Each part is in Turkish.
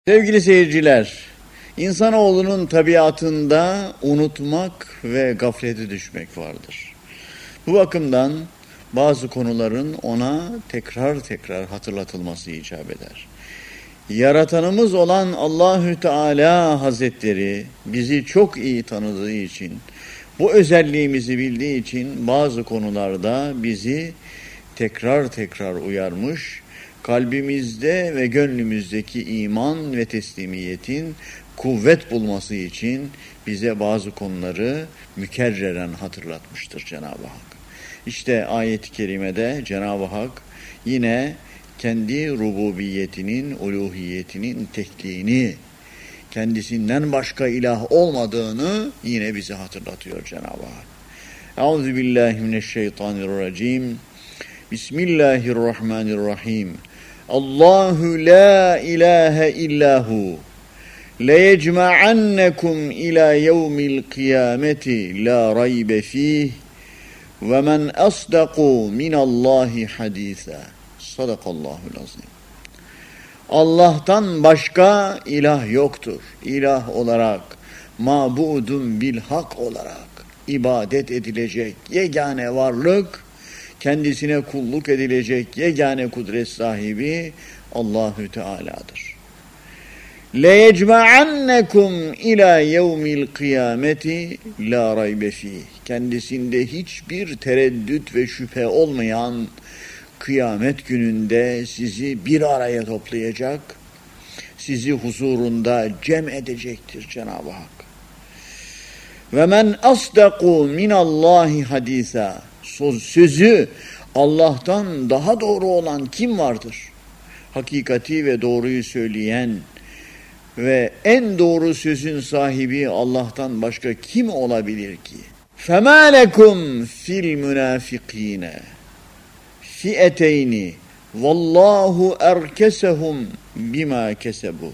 Sevgili seyirciler, insanoğlunun tabiatında unutmak ve gaflete düşmek vardır. Bu bakımdan bazı konuların ona tekrar hatırlatılması icap eder. Yaratanımız olan Allahü Teala Hazretleri bizi çok iyi tanıdığı için, bu özelliğimizi bildiği için bazı konularda bizi tekrar uyarmış, kalbimizde ve gönlümüzdeki iman ve teslimiyetin kuvvet bulması için bize bazı konuları mükerreren hatırlatmıştır Cenab-ı Hak. İşte ayet-i kerimede Cenab-ı Hak yine kendi rububiyetinin, uluhiyetinin tekliğini, kendisinden başka ilah olmadığını yine bize hatırlatıyor Cenab-ı Hak. Euzubillahimineşşeytanirracim. Bismillahirrahmanirrahim. Allahu la ilahe illahu leyecma'annekum ila yevmil kıyameti la raybe fih ve men asdaku minallahi hadisa. Sadakallahul azim. Allah'tan başka ilah yoktur. İlah olarak, mabudun bil hak olarak ibadet edilecek yegane varlık, kendisine kulluk edilecek yegane kudret sahibi Allahü Teala'dır. لَيَجْمَعَنَّكُمْ اِلَى يَوْمِ الْقِيَامَةِ لَا رَيْبَ ف۪يهِ Kendisinde hiçbir tereddüt ve şüphe olmayan kıyamet gününde sizi bir araya toplayacak, sizi huzurunda cem edecektir Cenab-ı Hak. وَمَنْ أَصْدَقُوا مِنَ اللّٰهِ حَد۪يثًا Sözü Allah'tan daha doğru olan kim vardır? Hakikati ve doğruyu söyleyen ve en doğru sözün sahibi Allah'tan başka kim olabilir ki? فَمَا لَكُمْ فِي الْمُنَافِق۪ينَ فِئَتَيْنِ وَاللّٰهُ اَرْكَسَهُمْ بِمَا كَسَبُوا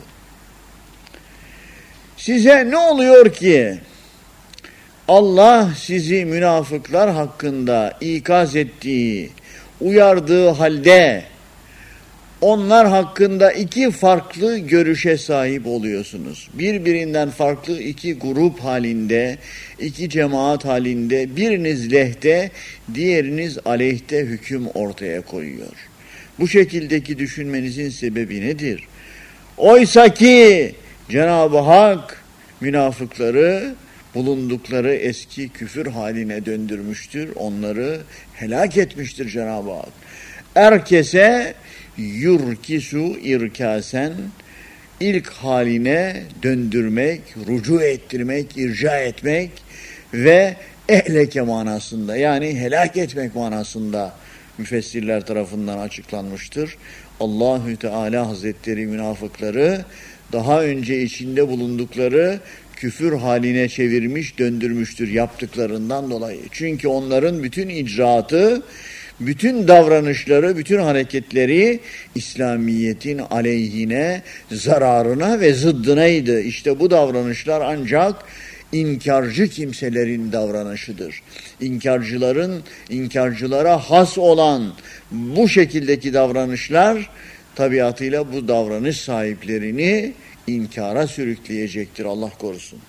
Size ne oluyor ki? Allah sizi münafıklar hakkında ikaz ettiği, uyardığı halde onlar hakkında iki farklı görüşe sahip oluyorsunuz. Birbirinden farklı iki grup halinde, iki cemaat halinde, biriniz lehte, diğeriniz aleyhte hüküm ortaya koyuyor. Bu şekildeki düşünmenizin sebebi nedir? Oysa ki Cenab-ı Hak münafıkları bulundukları eski küfür haline döndürmüştür. Onları helak etmiştir Cenab-ı Hak. Herkese yurkisu irkasen ilk haline döndürmek, rucu ettirmek, irca etmek ve ehleke manasında yani helak etmek manasında müfessirler tarafından açıklanmıştır. Allahü Teala Hazretleri münafıkları daha önce içinde bulundukları küfür haline çevirmiş, döndürmüştür yaptıklarından dolayı. Çünkü onların bütün icraatı, bütün davranışları, bütün hareketleri İslamiyet'in aleyhine, zararına ve zıddınaydı. İşte bu davranışlar ancak inkarcı kimselerin davranışıdır. İnkarcılara has olan bu şekildeki davranışlar tabiatıyla bu davranış sahiplerini inkara sürükleyecektir. Allah korusun.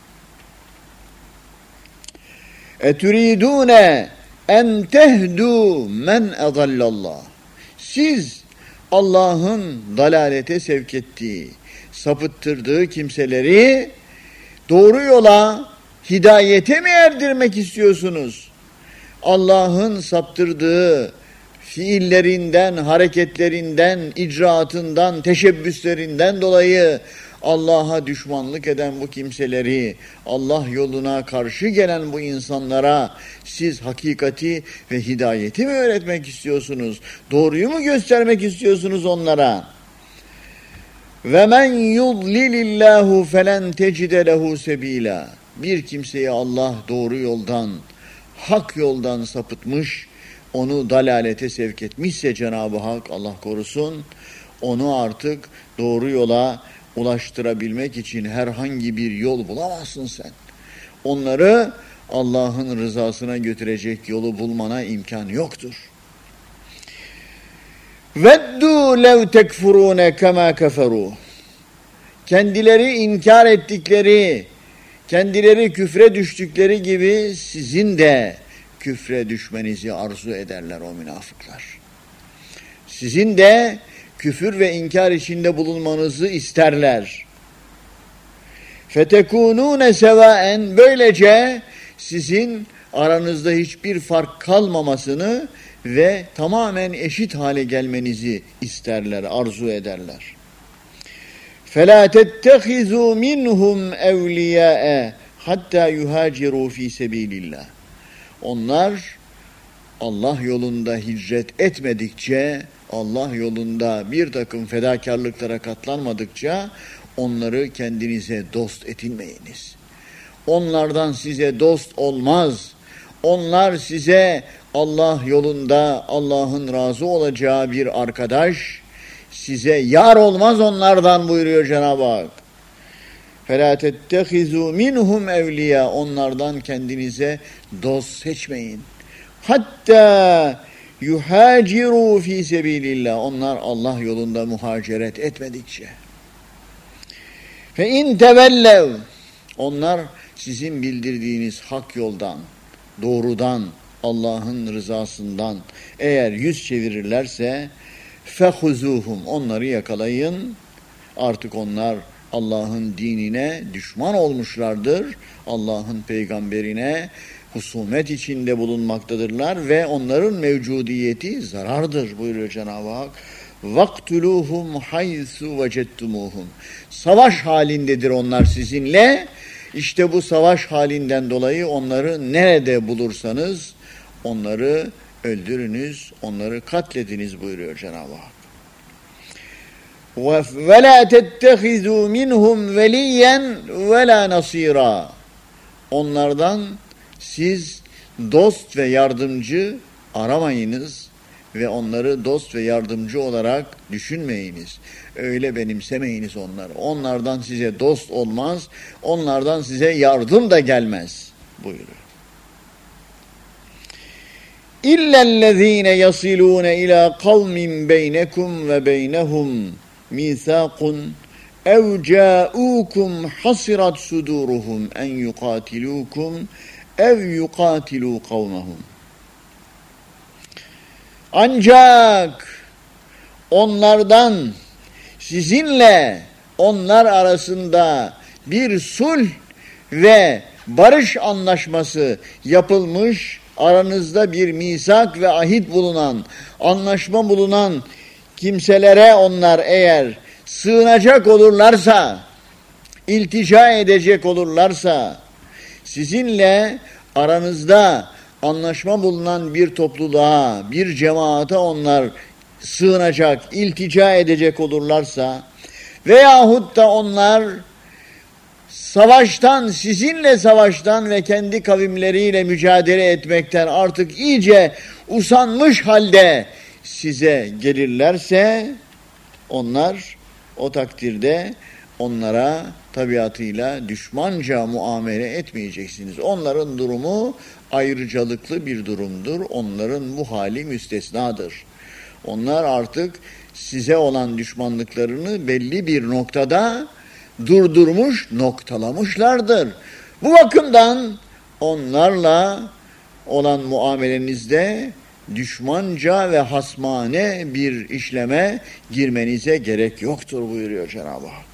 Eturidune en tehdu men adallallah. Siz Allah'ın dalalete sevk ettiği, sapıttırdığı kimseleri doğru yola, hidayete mi erdirmek istiyorsunuz? Allah'ın saptırdığı fiillerinden, hareketlerinden, icraatından, teşebbüslerinden dolayı Allah'a düşmanlık eden bu kimseleri, Allah yoluna karşı gelen bu insanlara siz hakikati ve hidayeti mi öğretmek istiyorsunuz? Doğruyu mu göstermek istiyorsunuz onlara? Ve men yudlilillahu felen tecide lehu sebila. Bir kimseyi Allah doğru yoldan, hak yoldan sapıtmış, onu dalalete sevk etmişse Cenab-ı Hak, Allah korusun, onu artık doğru yola ulaştırabilmek için herhangi bir yol bulamazsın sen. Onları Allah'ın rızasına götürecek yolu bulmana imkan yoktur. Veddu lev tekfurune kema keferu. kendileri inkar ettikleri, kendileri küfre düştükleri gibi sizin de küfre düşmenizi arzu ederler o münafıklar. Sizin de küfür ve inkar içinde bulunmanızı isterler. فَتَكُونُونَ سَوَاءً böylece sizin aranızda hiçbir fark kalmamasını ve tamamen eşit hale gelmenizi isterler, arzu ederler. فَلَا تَتَّخِذُوا مِنْهُمْ اَوْلِيَاءَ hatta yuhaciru fi sebilillah. Onlar Allah yolunda hicret etmedikçe, Allah yolunda bir takım fedakarlıklara katlanmadıkça onları kendinize dost edinmeyiniz. Onlardan size dost olmaz. Onlar size Allah yolunda Allah'ın razı olacağı bir arkadaş, size yar olmaz onlardan buyuruyor Cenab-ı Hak. فَلَا تَتَّخِذُوا مِنْهُمْ اَوْلِيَا onlardan kendinize dost seçmeyin. Hatta yuhaciru fi sebilillah onlar Allah yolunda muhaceret etmedikçe. فَاِنْ تَوَلَّوْا onlar sizin bildirdiğiniz hak yoldan, doğrudan, Allah'ın rızasından eğer yüz çevirirlerse فَخُزُوهُمْ onları yakalayın. Artık onlar Allah'ın dinine düşman olmuşlardır. Allah'ın peygamberine husumet içinde bulunmaktadırlar ve onların mevcudiyeti zarardır buyuruyor Cenab-ı Hak. وَاقْتُلُوهُمْ حَيْثُ وَجَدْتُمُوهُمْ savaş halindedir onlar sizinle. İşte bu savaş halinden dolayı onları nerede bulursanız onları öldürünüz, onları katlediniz buyuruyor Cenab-ı Hak. وَلَا تَتَّخِذُوا مِنْهُمْ وَلِيًّا وَلَا نَصِيرًا onlardan siz dost ve yardımcı aramayınız ve onları dost ve yardımcı olarak düşünmeyiniz. Öyle benimsemeyiniz onları. Onlardan size dost olmaz, onlardan size yardım da gelmez buyuruyor. İllellezîne yasilûne ilâ kavmin beynekum ve beynehum mîthâkun ev câûkum hasirat sudûruhum en yukâtilûkum ev yukâtilû kavmehum. Ancak onlardan sizinle onlar arasında bir sulh ve barış anlaşması yapılmış, aranızda bir misak ve ahit bulunan, anlaşma bulunan kimselere onlar eğer sığınacak olurlarsa, iltica edecek olurlarsa, sizinle aranızda anlaşma bulunan bir topluluğa, bir cemaate onlar sığınacak, iltica edecek olurlarsa veyahut da onlar savaştan, sizinle savaştan ve kendi kavimleriyle mücadele etmekten artık iyice usanmış halde size gelirlerse onlar o takdirde onlara tabiatıyla düşmanca muamele etmeyeceksiniz. Onların durumu ayrıcalıklı bir durumdur. Onların bu hali müstesnadır. Onlar artık size olan düşmanlıklarını belli bir noktada durdurmuş, noktalamışlardır. Bu bakımdan onlarla olan muamelenizde düşmanca ve hasmane bir işleme girmenize gerek yoktur buyuruyor Cenab-ı Hak.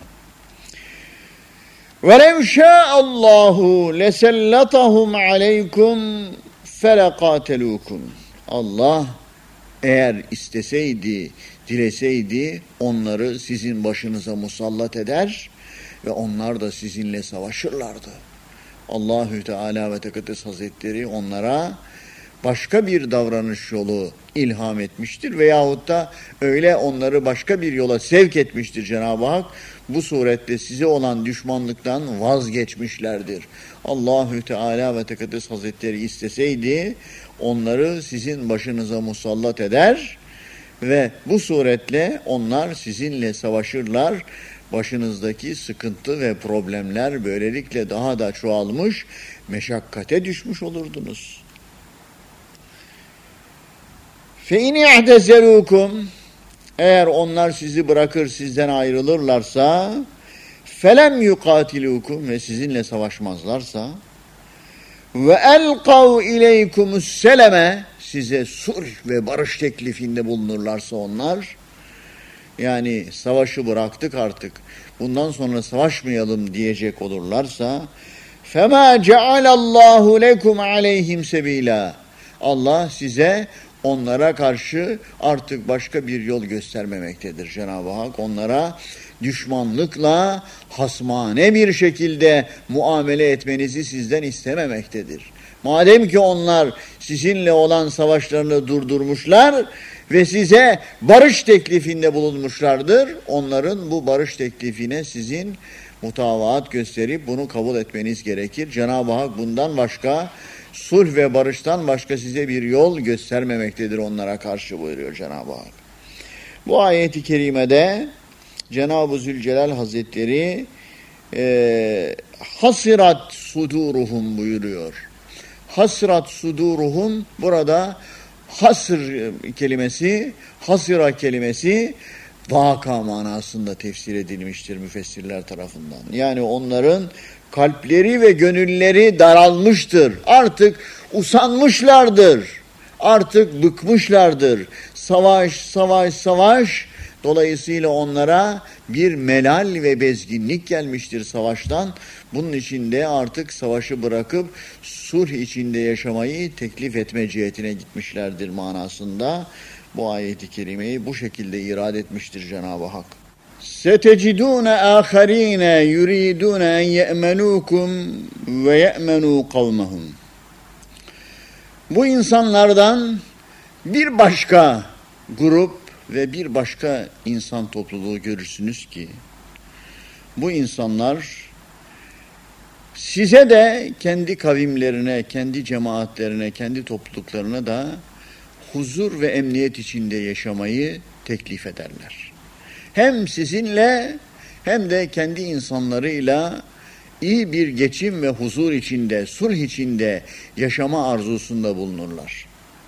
وَلَوْ شَاءَ اللّٰهُ لَسَلَّطَهُمْ عَلَيْكُمْ فَلَقَاتَلُوكُمْ Allah eğer isteseydi, dileseydi onları sizin başınıza musallat eder ve onlar da sizinle savaşırlardı. Allahü Teala ve Tekaddes Hazretleri onlara başka bir davranış yolu ilham etmiştir veyahut da öyle onları başka bir yola sevk etmiştir Cenab-ı Hak. Bu surette size olan düşmanlıktan vazgeçmişlerdir. Allahü Teala ve Tekaddes Hazretleri isteseydi onları sizin başınıza musallat eder ve bu suretle onlar sizinle savaşırlar. Başınızdaki sıkıntı ve problemler böylelikle daha da çoğalmış, meşakkate düşmüş olurdunuz. فَاِنْ اِعْتَزَلُوكُمْ eğer onlar sizi bırakır, sizden ayrılırlarsa felem yukatilukum ve sizinle savaşmazlarsa ve elkav ileykumusseleme size sulh ve barış teklifinde bulunurlarsa onlar, yani savaşı bıraktık artık, bundan sonra savaşmayalım diyecek olurlarsa فَمَا جَعَلَ اللّٰهُ لَكُمْ عَلَيْهِمْ سَب۪يلًا Allah size onlara karşı artık başka bir yol göstermemektedir. Cenab-ı Hak onlara düşmanlıkla hasmane bir şekilde muamele etmenizi sizden istememektedir. Madem ki onlar sizinle olan savaşlarını durdurmuşlar ve size barış teklifinde bulunmuşlardır, onların bu barış teklifine sizin mutavaat gösterip bunu kabul etmeniz gerekir. Cenab-ı Hak bundan başka, sulh ve barıştan başka size bir yol göstermemektedir onlara karşı buyuruyor Cenab-ı Hak. Bu ayeti kerimede Cenab-ı Zülcelal Hazretleri hasirat suduruhum buyuruyor. Hasrat suduruhum, burada hasır kelimesi, hasira kelimesi vaka manasında tefsir edilmiştir müfessirler tarafından. Yani onların kalpleri ve gönülleri daralmıştır. Artık usanmışlardır. Artık bıkmışlardır. Savaş, savaş, savaş. Dolayısıyla onlara bir melal ve bezginlik gelmiştir savaştan. Bunun için de artık savaşı bırakıp sulh içinde yaşamayı teklif etme cihetine gitmişlerdir manasında. Bu ayeti kerimeyi bu şekilde irad etmiştir Cenab-ı Hak. سَتَجِدُونَ آخَر۪ينَ يُرِيدُونَ اَنْ يَأْمَنُوكُمْ وَيَأْمَنُوا قَوْمَهُمْ Bu insanlardan bir başka grup ve bir başka insan topluluğu görürsünüz ki bu insanlar size de kendi kavimlerine, kendi cemaatlerine, kendi topluluklarına da huzur ve emniyet içinde yaşamayı teklif ederler. Hem sizinle hem de kendi insanlarıyla iyi bir geçim ve huzur içinde, sulh içinde yaşama arzusunda bulunurlar.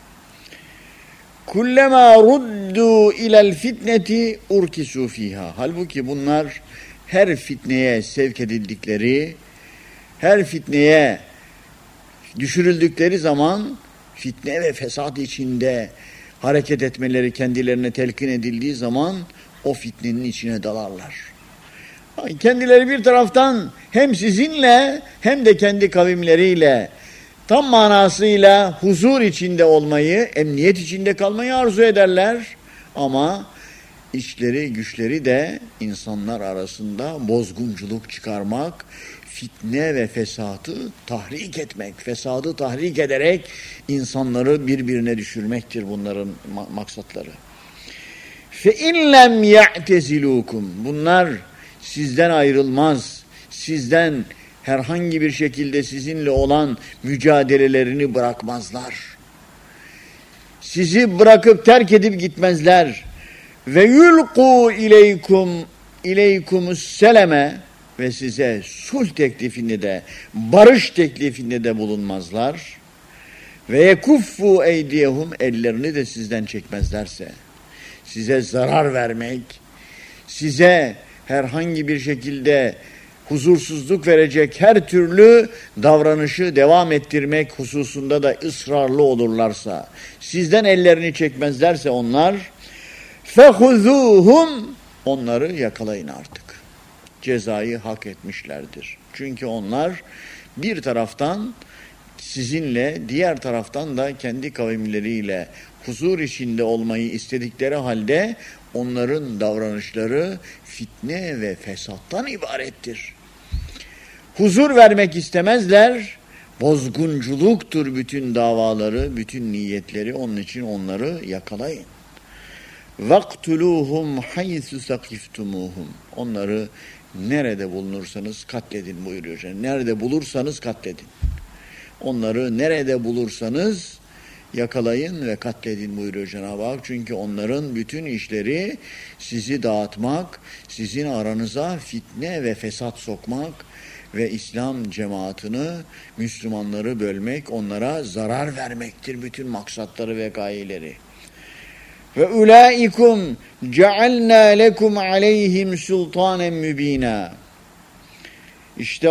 Kullema ruddu ilel fitneti urkisu fiha. Halbuki bunlar her fitneye sevk edildikleri, her fitneye düşürüldükleri zaman fitne ve fesat içinde hareket etmeleri kendilerine telkin edildiği zaman o fitnenin içine dalarlar. Kendileri bir taraftan hem sizinle hem de kendi kavimleriyle tam manasıyla huzur içinde olmayı, emniyet içinde kalmayı arzu ederler. Ama içleri güçleri de insanlar arasında bozgunculuk çıkarmak, fitne ve fesatı tahrik etmek, fesadı tahrik ederek insanları birbirine düşürmektir bunların maksatları. فَاِنْ لَمْ يَعْتَزِلُوكُمْ Bunlar sizden ayrılmaz, sizden herhangi bir şekilde sizinle olan mücadelelerini bırakmazlar. Sizi bırakıp terk edip gitmezler. Ve yulqu ileykumusseleme ve size sulh teklifinde de, barış teklifinde de bulunmazlar. Ve yekuffu eydiyehum ellerini de sizden çekmezlerse, size zarar vermek, size herhangi bir şekilde huzursuzluk verecek her türlü davranışı devam ettirmek hususunda da ısrarlı olurlarsa, sizden ellerini çekmezlerse onlar, فَخُذُوهُمْ onları yakalayın artık. Cezayı hak etmişlerdir. Çünkü onlar bir taraftan sizinle, diğer taraftan da kendi kavimleriyle huzur içinde olmayı istedikleri halde onların davranışları fitne ve fesattan ibarettir. Huzur vermek istemezler, bozgunculuktur bütün davaları, bütün niyetleri, onun için onları yakalayın. وَاقْتُلُوهُمْ حَيْثُ سَقِفْتُمُوهُمْ onları nerede bulunursanız katledin buyuruyor. Yani nerede bulursanız katledin. Onları nerede bulursanız yakalayın ve katledin buyuruyor Cenab-ı Hak. Çünkü onların bütün işleri sizi dağıtmak, sizin aranıza fitne ve fesat sokmak ve İslam cemaatini, Müslümanları bölmek, onlara zarar vermektir bütün maksatları ve gayeleri. Ve ulaikum cealna lekum aleyhim sultanen mübina. İşte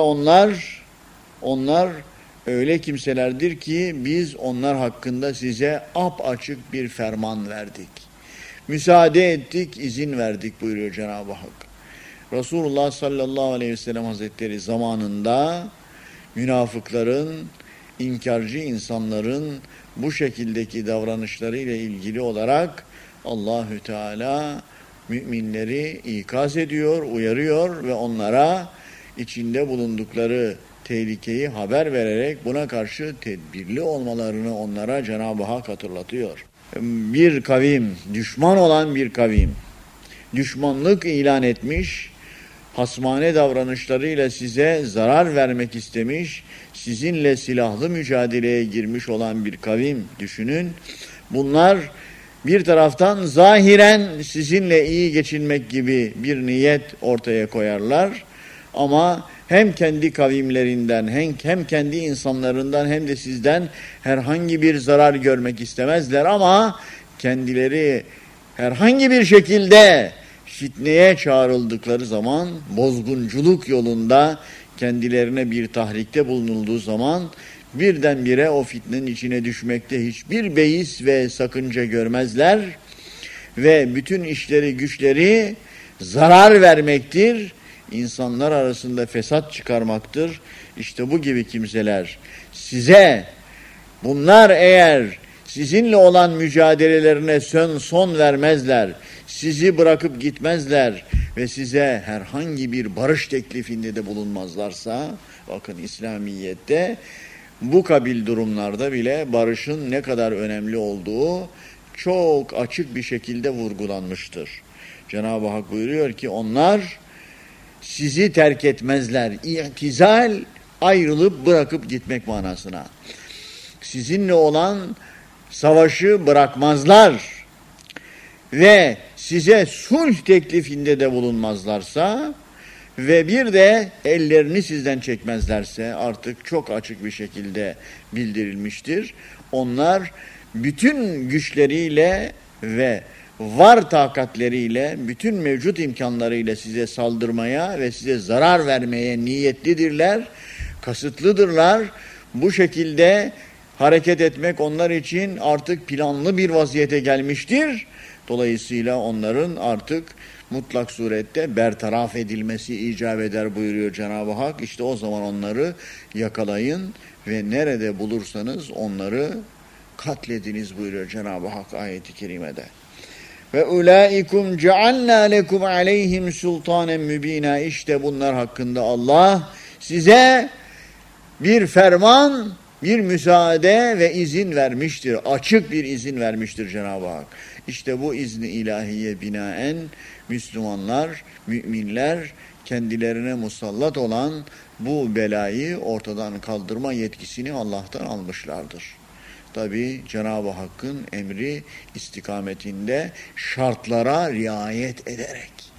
onlar öyle kimselerdir ki biz onlar hakkında size apaçık bir ferman verdik. Müsaade ettik, izin verdik buyuruyor Cenab-ı Hak. Resulullah sallallahu aleyhi ve sellem Hazretleri zamanında münafıkların, inkarcı insanların bu şekildeki davranışlarıyla ilgili olarak Allahü Teala müminleri ikaz ediyor, uyarıyor ve onlara içinde bulundukları tehlikeyi haber vererek buna karşı tedbirli olmalarını onlara Cenab-ı Hak hatırlatıyor. Bir kavim, düşman olan bir kavim, düşmanlık ilan etmiş, hasmane davranışlarıyla size zarar vermek istemiş, sizinle silahlı mücadeleye girmiş olan bir kavim düşünün. Bunlar bir taraftan zahiren sizinle iyi geçinmek gibi bir niyet ortaya koyarlar. Ama hem kendi kavimlerinden hem kendi insanlarından hem de sizden herhangi bir zarar görmek istemezler ama kendileri herhangi bir şekilde fitneye çağrıldıkları zaman, bozgunculuk yolunda kendilerine bir tahrikte bulunulduğu zaman birdenbire o fitnenin içine düşmekte hiçbir beis ve sakınca görmezler ve bütün işleri güçleri zarar vermektir, insanlar arasında fesat çıkarmaktır. İşte bu gibi kimseler size, bunlar eğer sizinle olan mücadelelerine son vermezler, sizi bırakıp gitmezler ve size herhangi bir barış teklifinde de bulunmazlarsa, bakın İslamiyet'te bu kabil durumlarda bile barışın ne kadar önemli olduğu çok açık bir şekilde vurgulanmıştır. Cenab-ı Hak buyuruyor ki onlar sizi terk etmezler. İ'tizal, ayrılıp bırakıp gitmek manasına. Sizinle olan savaşı bırakmazlar ve size sulh teklifinde de bulunmazlarsa ve bir de ellerini sizden çekmezlerse, artık çok açık bir şekilde bildirilmiştir. Onlar bütün güçleriyle ve var takatleriyle, bütün mevcut imkanlarıyla size saldırmaya ve size zarar vermeye niyetlidirler, kasıtlıdırlar. Bu şekilde hareket etmek onlar için artık planlı bir vaziyete gelmiştir. Dolayısıyla onların artık mutlak surette bertaraf edilmesi icap eder buyuruyor Cenab-ı Hak. İşte o zaman onları yakalayın ve nerede bulursanız onları katlediniz buyuruyor Cenab-ı Hak ayet-i kerimede. Ve ulaikum cealna lekum aleyhim sultanen mübina. İşte bunlar hakkında Allah size bir ferman, bir müsaade ve izin vermiştir. Açık bir izin vermiştir Cenab-ı Hak. İşte bu izni ilahiye binaen Müslümanlar, müminler kendilerine musallat olan bu belayı ortadan kaldırma yetkisini Allah'tan almışlardır. Tabi Cenab-ı Hakk'ın emri istikametinde şartlara riayet ederek.